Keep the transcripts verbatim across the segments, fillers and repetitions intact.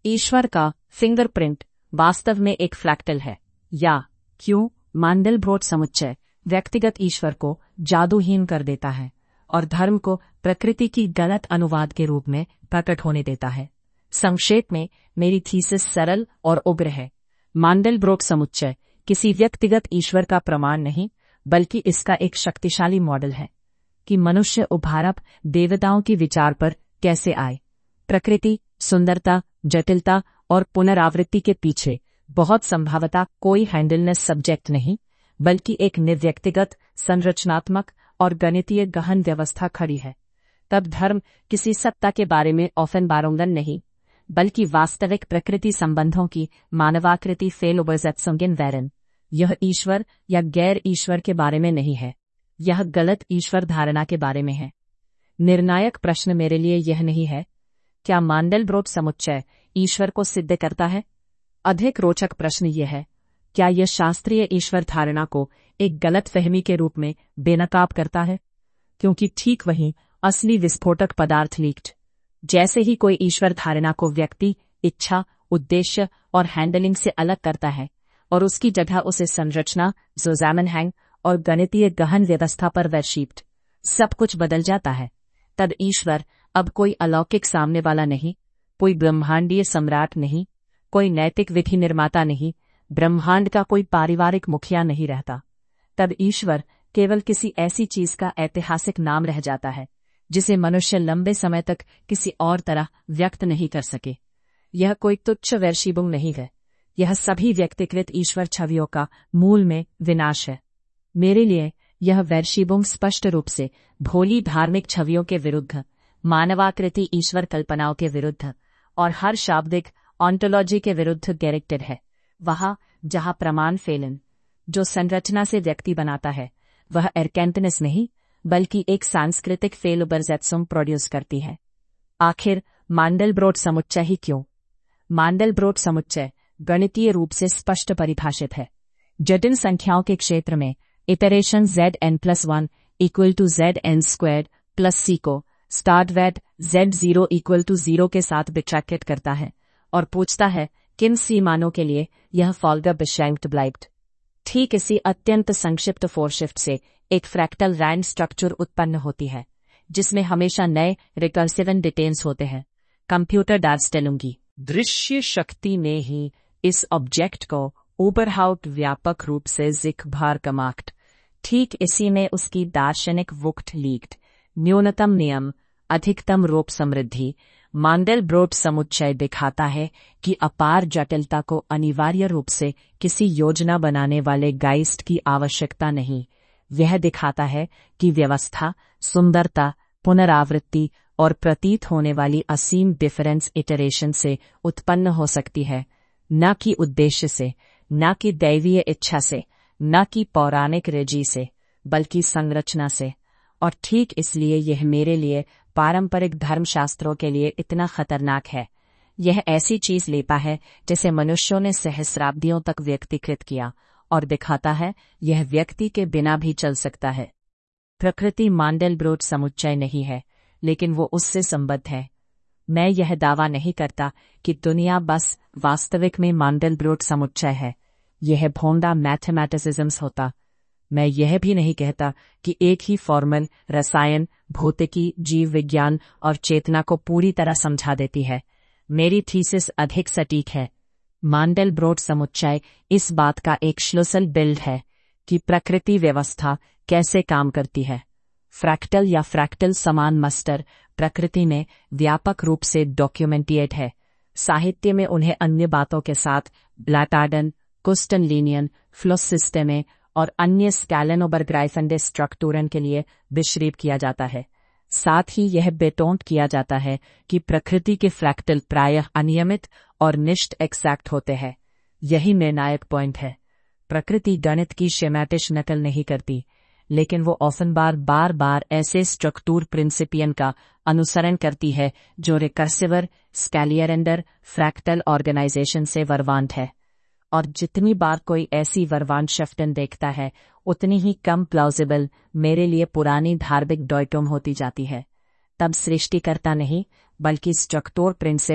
ईश्वर का फिंगरप्रिंट वास्तव में एक फ्रैक्टल है, या क्यों मांडलब्रोट समुच्चय व्यक्तिगत ईश्वर को जादूहीन कर देता है और धर्म को प्रकृति की गलत अनुवाद के रूप में प्रकट होने देता है। संक्षेप में मेरी थीसिस सरल और उग्र है। मांडलब्रोट समुच्चय किसी व्यक्तिगत ईश्वर का प्रमाण नहीं, बल्कि इसका एक शक्तिशाली मॉडल है कि मनुष्य उभारप देवताओं की विचार पर कैसे आए। प्रकृति, सुंदरता, जटिलता और पुनरावृत्ति के पीछे बहुत संभवतः कोई हैंडलनेस सब्जेक्ट नहीं, बल्कि एक निर्व्यक्तिगत, संरचनात्मक और गणितीय गहन व्यवस्था खड़ी है। तब धर्म किसी सत्ता के बारे में ऑफन बारोंगन नहीं, बल्कि वास्तविक प्रकृति संबंधों की मानवाकृति फेलोबर्जेत्संगिन वैरन। यह ईश्वर या गैर ईश्वर के बारे में नहीं है, यह गलत ईश्वर धारणा के बारे में है। निर्णायक प्रश्न मेरे लिए यह नहीं है क्या मांडलब्रोट समुच्चय ईश्वर को सिद्ध करता है। अधिक रोचक प्रश्न यह है, क्या यह शास्त्रीय ईश्वर धारणा को एक गलत फहमी के रूप में बेनकाब करता है। क्योंकि ठीक वहीं असली विस्फोटक पदार्थ लीक्ड। जैसे ही कोई ईश्वर धारणा को व्यक्ति, इच्छा, उद्देश्य और हैंडलिंग से अलग करता है और उसकी जगह उसे संरचना, ज़ुज़ामनहैंग और गणितीय गहन व्यवस्था पर वैशिप्ट, सब कुछ बदल जाता है। तब ईश्वर अब कोई अलौकिक सामने वाला नहीं, कोई ब्रह्मांडीय सम्राट नहीं, कोई नैतिक विधि निर्माता नहीं, ब्रह्मांड का कोई पारिवारिक मुखिया नहीं रहता। तब ईश्वर केवल किसी ऐसी चीज का ऐतिहासिक नाम रह जाता है जिसे मनुष्य लंबे समय तक किसी और तरह व्यक्त नहीं कर सके। यह कोई तुच्छ वैर्शिबुंग नहीं है, यह सभी व्यक्तिकृत ईश्वर छवियों का मूल में विनाश है। मेरे लिए यह वैर्शिबुंग स्पष्ट रूप से भोली धार्मिक छवियों के विरुद्ध, मानवाकृति ईश्वर कल्पनाओं के विरुद्ध और हर शाब्दिक ऑन्टोलॉजी के विरुद्ध डायरेक्टेड है। वहां जहां प्रमाण फेलन, जो संरचना से व्यक्ति बनाता है, वह एरकेंटनेस नहीं, बल्कि एक सांस्कृतिक फेलोबर्जेत्सुम प्रोड्यूस करती है। आखिर मांडलब्रोट समुच्चय ही क्यों। मांडलब्रोट समुच्चय गणितीय रूप से स्पष्ट परिभाषित है। जटिल संख्याओं के क्षेत्र में iteration Z N plus one equal to Z N squared plus C को स्टार्टवैट Z zero equal to zero के साथ ब्रैकेट करता है और पूछता है किन सी मानों के लिए यह फॉल्गर बेशैंक्ट ब्लाइब्ड। ठीक इसी अत्यंत संक्षिप्त फोरशिफ्ट से एक फ्रैक्टल रैंड स्ट्रक्चर उत्पन्न होती है, जिसमें हमेशा नए रिकर्सिव डिटेल्स होते हैं। कंप्यूटर डार्स्टेलुंगी दृश्य शक्ति ने ही इस ऑब्जेक्ट को ओबरहाउट व्यापक रूप से जिकभार कमाक्ट। ठीक इसी में उसकी दार्शनिक वुक्त लीक्ड न्यूनतम नियम, अधिकतम रूप समृद्धि। मांडलब्रोट समुच्चय दिखाता है कि अपार जटिलता को अनिवार्य रूप से किसी योजना बनाने वाले गाइस्ट की आवश्यकता नहीं। यह दिखाता है कि व्यवस्था, सुंदरता, पुनरावृत्ति और प्रतीत होने वाली असीम डिफरेंस इटरेशन से उत्पन्न हो सकती है, न कि उद्देश्य से, न कि दैवीय इच्छा से, न कि पौराणिक रेजी से, बल्कि संरचना से। और ठीक इसलिए यह मेरे लिए पारंपरिक धर्मशास्त्रों के लिए इतना खतरनाक है। यह ऐसी चीज लेता है जिसे मनुष्यों ने सहस्राब्दियों तक व्यक्तिकृत किया और दिखाता है यह व्यक्ति के बिना भी चल सकता है। प्रकृति मांडलब्रोट समुच्चय नहीं है, लेकिन वो उससे संबद्ध है। मैं यह दावा नहीं करता कि दुनिया बस वास्तविक में मांडलब्रोट समुच्चय है। यह भोंदा मैथमेटिसिज्म्स होता। मैं यह भी नहीं कहता कि एक ही फॉर्मल रसायन, भौतिकी, जीव विज्ञान और चेतना को पूरी तरह समझा देती है। मेरी थीसिस अधिक सटीक है। मांडलब्रोट समुच्चय इस बात का एक श्लुसल बिल्ड है कि प्रकृति व्यवस्था कैसे काम करती है। फ्रैक्टल या फ्रैक्टल समान मस्टर प्रकृति में व्यापक रूप से डॉक्यूमेंटिएट है। साहित्य में उन्हें अन्य बातों के साथ ब्लैटार्डन, कुस्टन लीनियन, फ्लोस सिस्टेमे और अन्य स्कैलेनोबरग्राइफंडे स्ट्रक्टूरन के लिए विश्रीप किया जाता है। साथ ही यह बेटोंट किया जाता है कि प्रकृति के फ्रैक्टल प्रायः अनियमित और निष्ठ एक्सैक्ट होते हैं। यही निर्णायक पॉइंट है। प्रकृति गणित की शेमैटिश नकल नहीं करती, लेकिन वो ऑफन बार बार बार ऐसे स्ट्रक्टूर प्रिंसिपियन का अनुसरण करती है जो रिकर्सिवर, स्कैलियरेंडर, फ्रैक्टल ऑर्गेनाइजेशन से वर्वांट है। और जितनी बार कोई ऐसी वर्वांशफ्टन देखता है, उतनी ही कम प्लाउजिबल मेरे लिए पुरानी धार्मिक डॉयटोम होती जाती है। तब सृष्टिकर्ता नहीं, बल्कि स्ट्रक्टोर प्रिंसिप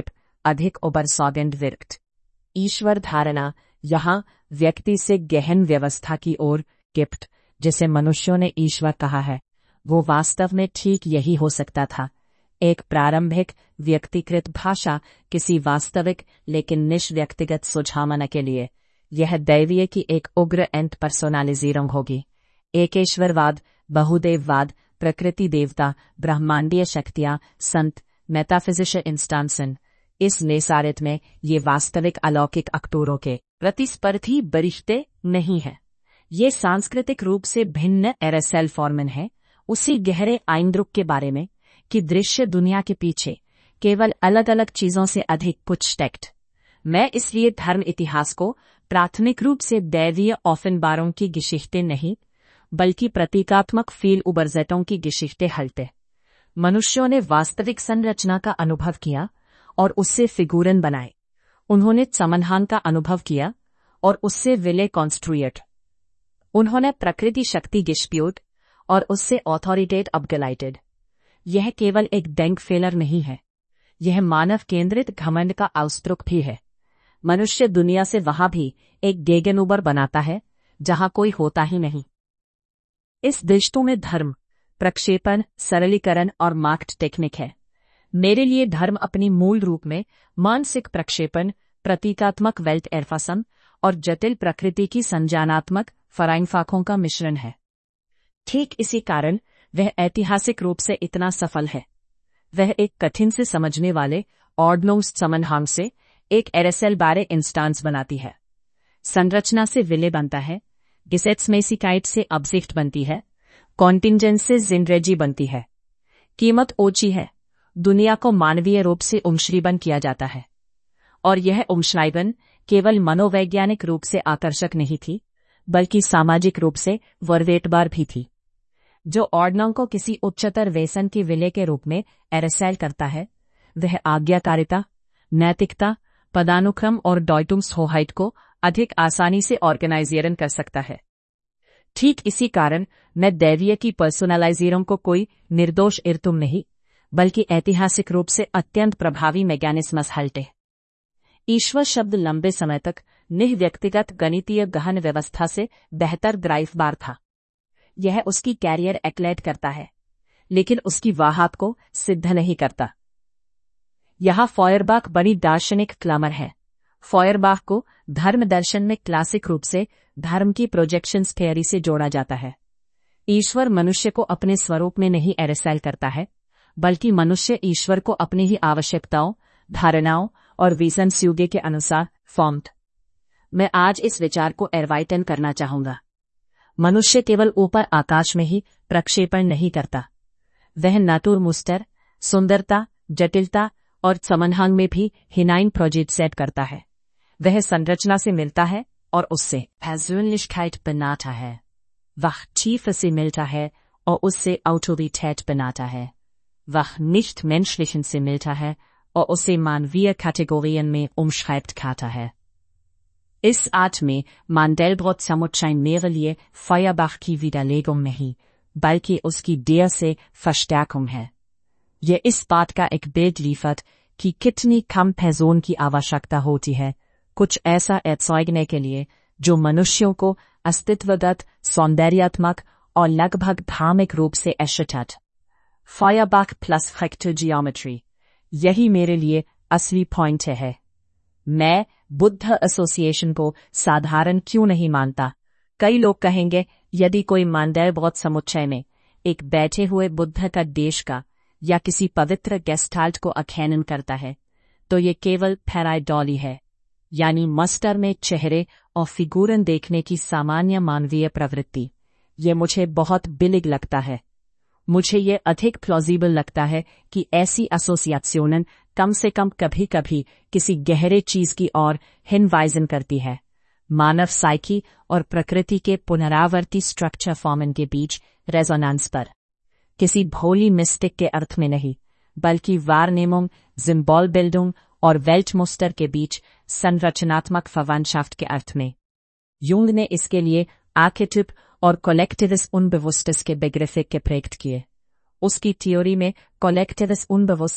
अधिक उबर सौगंध विरक्त। ईश्वर धारणा यहाँ व्यक्ति से गहन व्यवस्था की ओर गिफ्ट, जिसे मनुष्यों ने ईश्वर कहा है, वो वास्तव में ठीक यही हो सकता था। एक प्रारंभिक व्यक्तिकृत भाषा किसी वास्तविक लेकिन निष्व्यक्तिगत सुझावना के लिए यह दैवीय की एक उग्र एंट पर्सोनालिजीरंग होगी। एकेश्वरवाद, बहुदेववाद, प्रकृति देवता, ब्रह्मांडीय शक्तियां, संत, मेटाफिजिशियल इंस्टांसन, इस नेसारित में ये वास्तविक अलौकिक अक्टूरों के प्रतिस्पर्धी बरिश्ते नहीं है। ये सांस्कृतिक रूप से भिन्न एरेसेल फॉर्मन है उसी गहरे आइंद्रुक के बारे में कि दृश्य दुनिया के पीछे केवल अलग अलग चीजों से अधिक कुछ टेक्ट। मैं इसलिए धर्म इतिहास को प्राथमिक रूप से दैवीय ऑफनबारों की गिशिश्ते नहीं बल्कि प्रतीकात्मक फील उबरजेटों की गिशिश्ते हलते। मनुष्यों ने वास्तविक संरचना का अनुभव किया और उससे फिगूरन बनाए। उन्होंने समन्हान का अनुभव किया और उससे विले कॉन्स्ट्रुएट। उन्होंने प्रकृति शक्ति गिस्प्यूट और उससे ऑथोरिटेट अपगलाइटेड। यह केवल एक डेंक फेलर नहीं है, यह मानव केंद्रित घमंड का आउस्त्रुक भी है। मनुष्य दुनिया से वहां भी एक गेगेनुबर बनाता है जहां कोई होता ही नहीं। इस दृष्टि में धर्म प्रक्षेपण, सरलीकरण और मार्क्ड टेक्निक है। मेरे लिए धर्म अपनी मूल रूप में मानसिक प्रक्षेपण, प्रतीकात्मक वेल्ट एरफासम और जटिल प्रकृति की संज्ञानात्मक फराइंफाकों का मिश्रण है। ठीक इसी कारण वह ऐतिहासिक रूप से इतना सफल है। वह एक कठिन से समझने वाले ऑर्डनोस समन्हांग से एक एरेसेल बारे इंस्टांस बनाती है। संरचना से विले बनता है, गिसेट्स मेसिकाइट से अब्जिफ्ट बनती है, कॉन्टिंजेंस से जिनरेजी बनती है। कीमत ओछी है, दुनिया को मानवीय रूप से उमश्रीबन किया जाता है। और यह उमश्राइबन केवल मनोवैज्ञानिक रूप से आकर्षक नहीं थी बल्कि सामाजिक रूप से वर्वेटबार भी थी। जो ऑर्डनों को किसी उच्चतर वेसन की विले के रूप में एरेसेल करता है, वह आज्ञाकारिता, नैतिकता, पदानुक्रम और डॉयटुम्सहोहाइट को अधिक आसानी से ऑर्गेनाइजेरन कर सकता है। ठीक इसी कारण मैं दैवीय की पर्सोनलाइजेरों को कोई निर्दोष इर्तुम नहीं बल्कि ऐतिहासिक रूप से अत्यंत प्रभावी मैकेनिज्मस हल्टे। ईश्वर शब्द लंबे समय तक निःव्यक्तिगत गणितीय गहन व्यवस्था से बेहतर ग्राइफबार था। यह उसकी कैरियर एक्लेट करता है लेकिन उसकी वाहात को सिद्ध नहीं करता। यहाँ फॉयरबाख बड़ी दार्शनिक क्लमर है। फॉयरबाख को धर्म दर्शन में क्लासिक रूप से धर्म की प्रोजेक्शंस थ्योरी से जोड़ा जाता है। ईश्वर मनुष्य को अपने स्वरूप में नहीं एरेसेल करता है बल्कि मनुष्य ईश्वर को अपनी ही आवश्यकताओं, धारणाओं और विजन स्यूगे के अनुसार फॉर्म्ड। मैं आज इस विचार को एरवाइटन करना चाहूंगा। मनुष्य केवल ऊपर आकाश में ही प्रक्षेपण नहीं करता, वह नाटुर मुस्टर, सुंदरता, जटिलता और समन्हांग में भी हिनाइन प्रोजेक्ट सेट करता है। वह संरचना से मिलता है और उससे persönlichkeit बनाता है। वह चीफ से मिलता है और उससे Autorität बनाता है। वह nicht menschlichen से मिलता है और उसे मानवीय कैटेगोरियन में umschreibt खाता है। इस आठ में मांडेलब्रॉट समुच्चय मेरे लिए फॉयरबाख की विदालेगुम नहीं बल्कि उसकी देर से Verstärkung है। यह इस बात का एक बिल्ड लिफत कि कितनी कम पैसों की आवश्यकता होती है कुछ ऐसा एर्ज़ॉगने के लिए जो मनुष्यों को अस्तित्वगत, सौंदर्यात्मक और लगभग धार्मिक रूप से एशटट। फॉयरबाख प्लस फ्रैक्टल जियोमेट्री, यही मेरे लिए असली पॉइंट है। मैं बुद्ध एसोसिएशन को साधारण क्यों नहीं मानता। कई लोग कहेंगे यदि कोई मांडेलब्रॉट समुच्चय में एक बैठे हुए बुद्ध का देश का या किसी पवित्र गेस्टाल्ट को आख्यान करता है तो ये केवल पैराइडॉली है, यानी मस्टर में चेहरे और फिगूरन देखने की सामान्य मानवीय प्रवृत्ति। ये मुझे बहुत बिलिग लगता है। मुझे ये अधिक प्लॉजिबल लगता है कि ऐसी एसोसिएशनन कम से कम कभी कभी किसी गहरे चीज की ओर हिनवाइजन करती है, मानव साइकी और प्रकृति के पुनरावर्ती स्ट्रक्चर फॉर्मन के बीच रेजोनेंस पर। किसी भोली मिस्टिक के अर्थ में नहीं बल्कि वारनेमुंग, जिम्बॉलबिल्डुंग और वेल्टमुस्टर के बीच संरचनात्मक फवानशाफ्ट के अर्थ में। यूंग ने इसके लिए आर्केटिप और कोलेक्टिविस उनबेवुस्टस के बेग्रिफिक के प्रयोग किए। उसकी थ्योरी में कोलेक्टिविस उनबेवुस्टस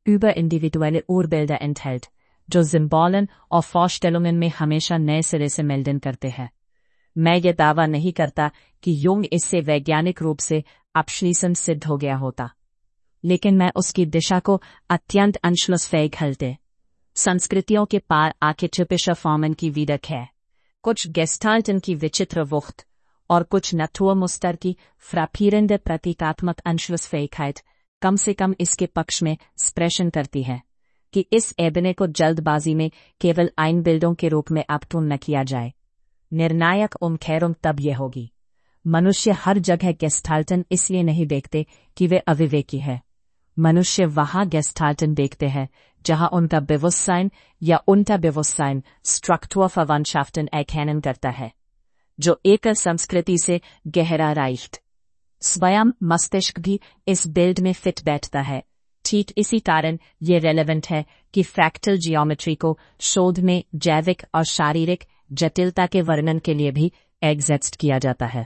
über individuelle Urbilder enthält, जो Symbolen और Vorstellungen में हमेशा नए सिरे से मेल्डन करते हैं। मैं ये दावा नहीं करता कि युंग इससे वैज्ञानिक रूप से abschließend सिद्ध हो गया होता, लेकिन मैं उसकी दिशा को अत्यंत anschlussfähig halte। संस्कृतियों के पार आर्केटिपिशर फॉर्मन की विदक है, कुछ गेस्टाल्टन की विचित्र वुख्त और कुछ naturmuster की फ्रापीरेंडे प्रतीकात्मक anschlussfähigkeit कम से कम इसके पक्ष में स्प्रेशन करती है कि इस एबने को जल्दबाजी में केवल आइनबिल्डों के रूप में अपटून न किया जाए। निर्णायक उमखेरुम तब यह होगी। मनुष्य हर जगह गेस्टाल्टन इसलिए नहीं देखते कि वे अविवेकी है। मनुष्य वहां गेस्टाल्टन देखते हैं जहां उनका Bewusstsein या उनका Bewusstsein Strukturverwandtschaften erkennen करता है, जो एक संस्कृति से गहरा राइफ्ट स्वयं मस्तिष्क भी इस बिल्ड में फिट बैठता है। ठीक इसी कारण ये रेलेवेंट है कि फ्रैक्टल जियोमेट्री को शोध में जैविक और शारीरिक जटिलता के वर्णन के लिए भी एग्जेस्ट किया जाता है।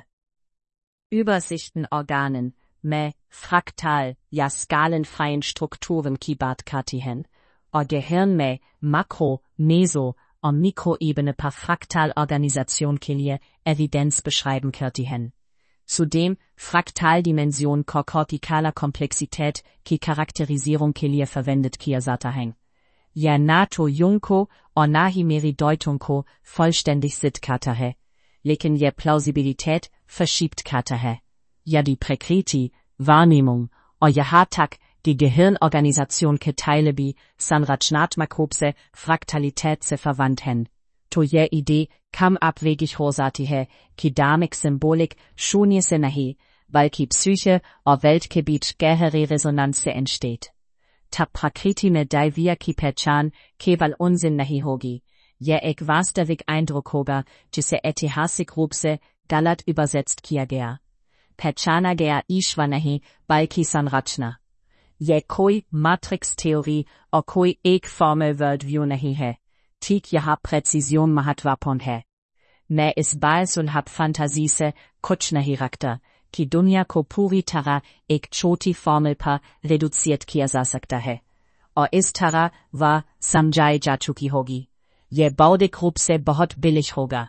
Übersichten-Organen में फ्रैक्टाल या skalenfreien Strukturen की बात करती हैं और गहन में मैक्रो, मेसो और मिक्रो Ebene पर फ्रैक्टाल ऑर्गेनाइजेशन के लिए एविडेंस beschreiben करती हैं। Zudem Fraktaldimension kortikaler Komplexität की Charakterisierung के लिए verwendet किया जाता है। यह ना तो युंग को और ना ही मेरी Deutung को vollständig सिद्ध करता है, लेकिन यह Plausibilität verschiebt करता है। यदि प्रकृति, Wahrnehmung और यहाँ तक die Gehirnorganisation के Teile भी संरचनात्मक रूप से Fraktalität से verwandt हैं, तो यह idee कम abwegig हो जाती है कि धार्मिक सिंबोलिक शून्य से नहीं बल्कि psyche और वेल्ट के बीच गहरी रेजोनेंस से entsteht। तब प्रकृति में दैवीय की पहचान केवल उनजिन नहीं होगी, यह एक वास्तविक eindruck होगा जिसे ऐतिहासिक रूप से गलत übersetzt किया गया। पहचाना गया ईश्वर नहीं बल्कि संरचना। यह कोई मैट्रिक्स थ्योरी और कोई एक फॉर्मल वर्ल्ड व्यू नहीं है। ठीक यहाँ प्रेसिजन महत्वपूर्ण है। मैं इस बार सुलभ फंताजी से कुछ नहीं रखता कि दुनिया को पूरी तरह एक छोटी फॉर्मल पर रिड्यूसिएट किया जा सकता है और इस तरह वह समझाई जा चुकी होगी। यह बौद्धिक रूप से बहुत बिलिश होगा।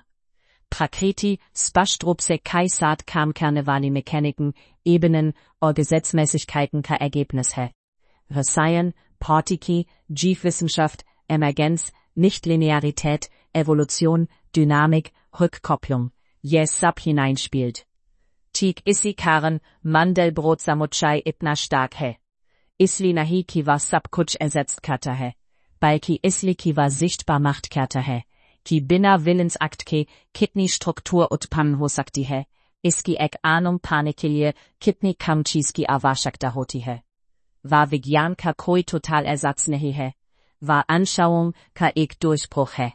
प्रकृति स्पष्ट रूप से कई साथ काम करने वाली मैकेनिकन, Ebenen और Gesetzmäßigkeiten का Ergebnis है। Rsayan, Partikel, Jiefwissenschaft, Emergenz, Nichtlinearität, Evolution, Dynamik, Rückkopplung, यह सब hineinspielt। ठीक इसी कारण Mandelbrot समुच्चय इतना stark है, इसलिए नहीं कि वह सब कुछ ersetzt करता है, बल्कि इसलिए कि वह sichtbar macht करता है कि बिना विलेंसएक्ट के कितनी स्ट्रक्चर उत्पन्न हो सकती है, इसकी एक आनंद पाने के लिए कितनी कम चीज की आवश्यकता होती है। वह विज्ञान का कोई टोटल एर्जात्स नहीं है, वह Anschauung का एक Durchbruch है।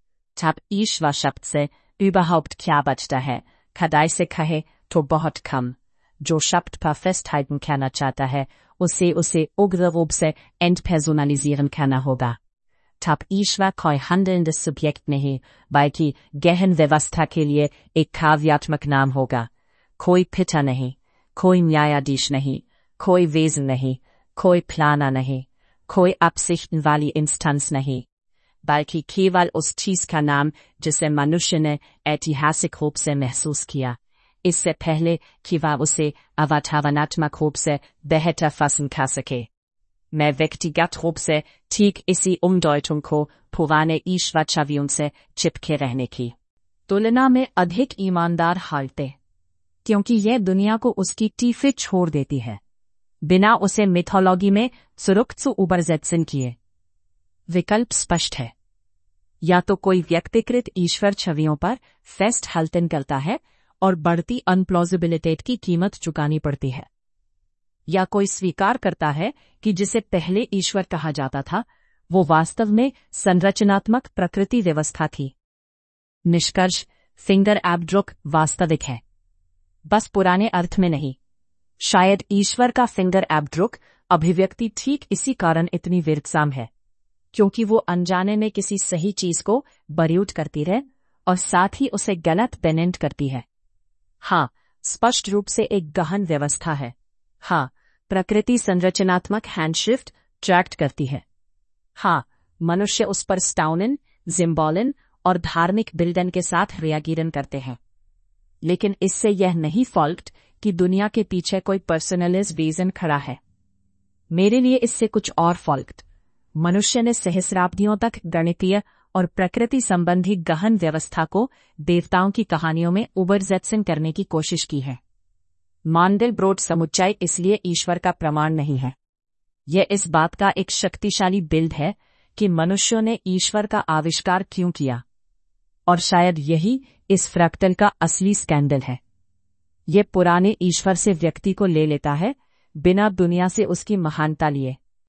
तब ईश्वर शब्द से überhaupt क्या बचता है? खदाई से कहे तो बहुत कम। जो शब्द पर festhalten करना चाहता है, उसे उसे उग्र रूप से entpersonalisieren करना होगा। तब ईश्वर कोई handelndes Subjekt नहीं, बल्कि गहन व्यवस्था के लिए एक काव्यात्मक नाम होगा। कोई पिता नहीं, कोई न्यायाधीश नहीं, कोई वेज़न नहीं, कोई प्लानर नहीं, कोई Absichten वाली इंस्टेंस नहीं, बल्कि केवल उस चीज का नाम जिसे मनुष्य ने ऐतिहासिक रूप से महसूस किया, इससे पहले कि वह उसे अवधारणात्मक रूप से बेहतर पसंद कर सके। मैं व्यक्तिगत रूप से ठीक इसी umdeutung को पुराने ईश्वर छवियों से चिपके रहने की तुलना में अधिक ईमानदार हालते, क्योंकि यह दुनिया को उसकी टीफे छोड़ देती है, बिना उसे मिथोलॉजी में zurück übersetzen किए। विकल्प स्पष्ट है, या तो कोई व्यक्तिकृत ईश्वर छवियों पर फेस्ट हल्तन करता है और बढ़ती अनप्लॉजिबिलिटी की कीमत चुकानी पड़ती है, या कोई स्वीकार करता है कि जिसे पहले ईश्वर कहा जाता था वो वास्तव में संरचनात्मक प्रकृति व्यवस्था थी। निष्कर्ष, फिंगर एब्ड्रुक वास्तविक है, बस पुराने अर्थ में नहीं। शायद ईश्वर का फिंगर एब्ड्रुक अभिव्यक्ति ठीक इसी कारण इतनी विरक्साम है, क्योंकि वो अनजाने में किसी सही चीज को बर्यूट करती रहे और साथ ही उसे गलत बेनेंट करती है। हाँ, स्पष्ट रूप से एक गहन व्यवस्था है। हाँ, प्रकृति संरचनात्मक हैंडशिफ्ट ट्रैक्ट करती है। हाँ, मनुष्य उस पर स्टाउनिन, जिम्बॉलिन और धार्मिक बिल्डन के साथ रियागिरन करते हैं, लेकिन इससे यह नहीं फॉल्ट कि दुनिया के पीछे कोई पर्सनलिस्ट रीजन खड़ा है। मेरे लिए इससे कुछ और फॉल्ट। मनुष्य ने सहस्राब्दियों तक गणितीय और प्रकृति संबंधी गहन व्यवस्था को देवताओं की कहानियों में उबरजेत्सन करने की कोशिश की है। मांडेलब्रोट समुच्चय इसलिए ईश्वर का प्रमाण नहीं है। यह इस बात का एक शक्तिशाली बिल्ड है कि मनुष्यों ने ईश्वर का आविष्कार क्यों किया, और शायद यही इस फ्रैक्टल का असली स्कैंडल है। यह पुराने ईश्वर से व्यक्ति को ले लेता है, बिना दुनिया से उसकी महानता लिए।